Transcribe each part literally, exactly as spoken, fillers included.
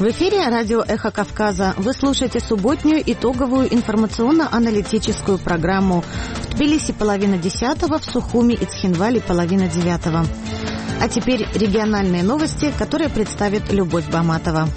В эфире радио «Эхо Кавказа». Вы слушаете субботнюю итоговую информационно-аналитическую программу. В Тбилиси половина десятого, в Сухуми и Цхинвале половина девятого. А теперь региональные новости, которые представит Любовь Баматова.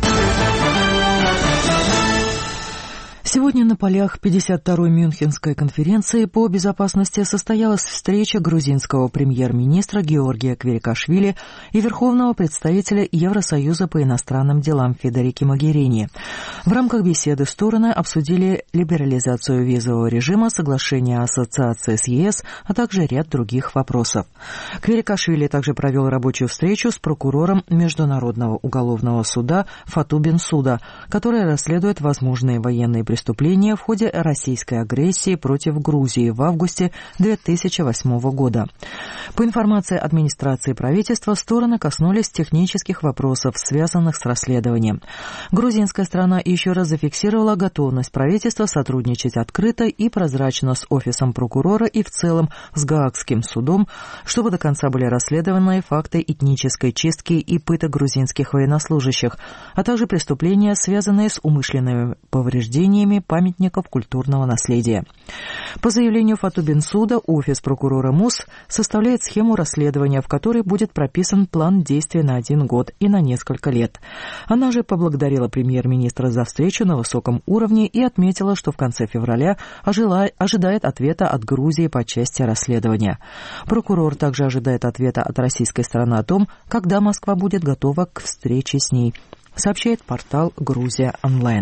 Сегодня на полях пятьдесят второй Мюнхенской конференции по безопасности состоялась встреча грузинского премьер-министра Георгия Кверикашвили и верховного представителя Евросоюза по иностранным делам Федерики Могерини. В рамках беседы стороны обсудили либерализацию визового режима, соглашение о ассоциации с ЕС, а также ряд других вопросов. Кверикашвили также провел рабочую встречу с прокурором Международного уголовного суда Фату Бенсуда, который расследует возможные военные преступления преступления в ходе российской агрессии против Грузии в августе две тысячи восьмого года. По информации администрации правительства, стороны коснулись технических вопросов, связанных с расследованием. Грузинская сторона еще раз зафиксировала готовность правительства сотрудничать открыто и прозрачно с офисом прокурора и в целом с Гаагским судом, чтобы до конца были расследованы факты этнической чистки и пыток грузинских военнослужащих, а также преступления, связанные с умышленными повреждениями памятников культурного наследия. По заявлению Фату Бенсуда, офис прокурора МУС составляет схему расследования, в которой будет прописан план действий на один год и на несколько лет. Она же поблагодарила премьер-министра за встречу на высоком уровне и отметила, что в конце февраля ожидает ответа от Грузии по части расследования. Прокурор также ожидает ответа от российской стороны о том, когда Москва будет готова к встрече с ней, сообщает портал «Грузия онлайн».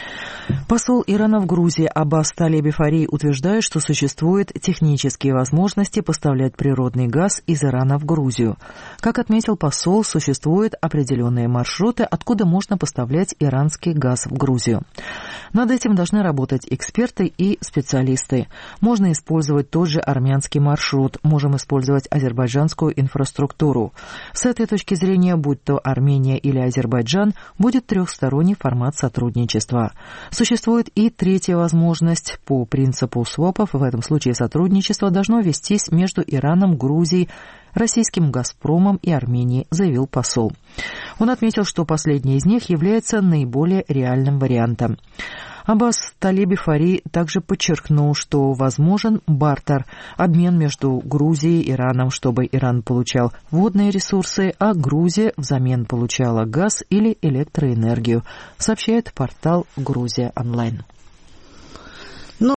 Посол Ирана в Грузии Аббас Талеби Фарей утверждает, что существуют технические возможности поставлять природный газ из Ирана в Грузию. Как отметил посол, существуют определенные маршруты, откуда можно поставлять иранский газ в Грузию. Над этим должны работать эксперты и специалисты. Можно использовать тот же армянский маршрут, можем использовать азербайджанскую инфраструктуру. С этой точки зрения, будь то Армения или Азербайджан, будет трехсторонний формат сотрудничества. Существует и третья возможность. По принципу свопов в этом случае сотрудничество должно вестись между Ираном, Грузией, российским «Газпромом» и Арменией, заявил посол. Он отметил, что последний из них является наиболее реальным вариантом. Аббас Талеби Фарей также подчеркнул, что возможен бартер, обмен между Грузией и Ираном, чтобы Иран получал водные ресурсы, а Грузия взамен получала газ или электроэнергию, сообщает портал «Грузия онлайн».